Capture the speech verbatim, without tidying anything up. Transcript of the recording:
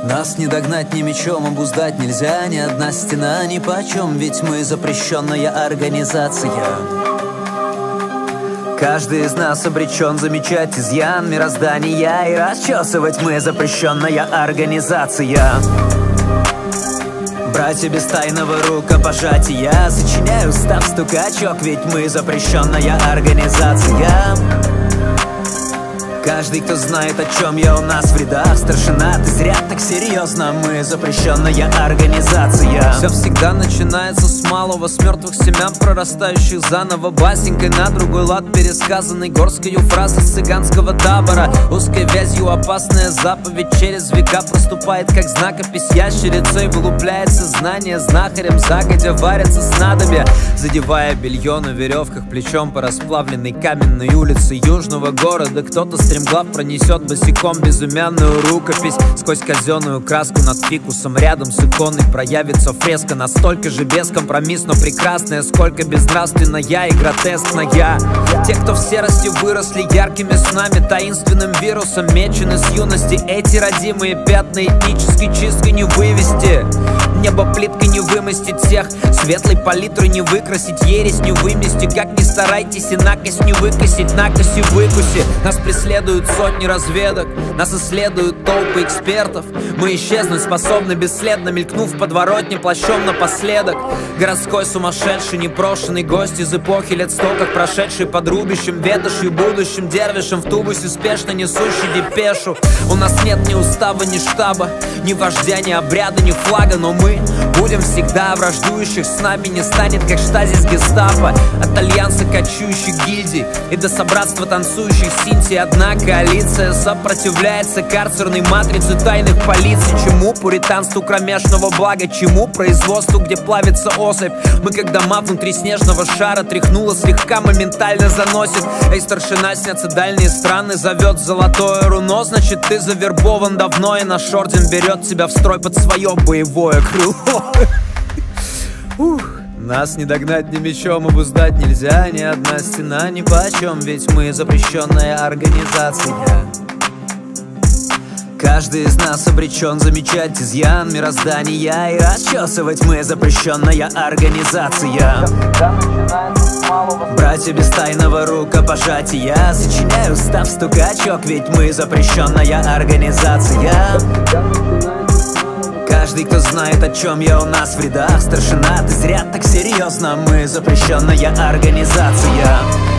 Нас не догнать ни мечом, обуздать нельзя. Ни одна стена ни почем, ведь мы запрещенная организация. Каждый из нас обречен замечать изъян мироздания, и расчесывать мы запрещенная организация. Братья без тайного рукопожатия, сочиняю став стукачок, ведь мы запрещенная организация. Каждый, кто знает, о чем я, у нас в рядах. Старшина, ты зря так серьезно, мы запрещенная организация. Все всегда начинается с малого, с мертвых семян, прорастающих заново. Басенькой на другой лад пересказанной горской фразы с цыганского табора. Узкой вязью опасная заповедь через века проступает, как знакопись ящерицей. Вылупляется знание знахарем, загодя варятся снадобья, задевая белье на веревках плечом по расплавленной каменной улице южного города. Кто-то стремглав пронесет босиком безымянную рукопись сквозь казенную краску над фикусом. Рядом с иконой проявится фреска, настолько же бескомпромиссно прекрасная, сколько безнравственная и гротескная. Те, кто в серости выросли яркими снами, таинственным вирусом мечены с юности. Эти родимые пятна этнической чисткой не вывести, небо плиткой не вымостить всех, светлой палитрой не выкрасить, ересь не вымести. Как ни старайтесь и накость не выкосить, накоси выкуси. Нас преследуют сотни разведок, нас исследуют толпы экспертов. Мы исчезнуть способны бесследно, мелькнув в подворотне плащом напоследок. Городской сумасшедший, непрошенный гость из эпохи лет сто, как прошедший под рубящим ветошью будущим дервишем в тубусе спешно несущий депешу. У нас нет ни устава, ни штаба, ни вождя, ни обряда, ни флага, но мы будем всегда враждующих с нами. Не станет, как штазис гестапо, от альянса кочующих гильдий и до собратства танцующих синтий. Одна коалиция сопротивляется карцерной матрице тайных полиций. Чему пуританству кромешного блага, чему производству, где плавится особь? Мы как дома внутри снежного шара, тряхнуло слегка, моментально заносит. Эй, старшина, снятся дальние страны, зовет золотое руно. Значит, ты завербован давно, и наш орден берет тебя в строй под свое боевое крыло. Ух. Нас не догнать ни мечом, обуздать нельзя. Ни одна стена ни почем, ведь мы запрещенная организация. Каждый из нас обречен замечать изъян мироздания, и расчесывать мы запрещенная организация. Братья без тайного рукопожатия, сочиняю став стукачок, ведь мы запрещенная организация. Каждый, кто знает, о чем я, у нас в рядах. Старшина, ты зря так серьезно, мы запрещенная организация.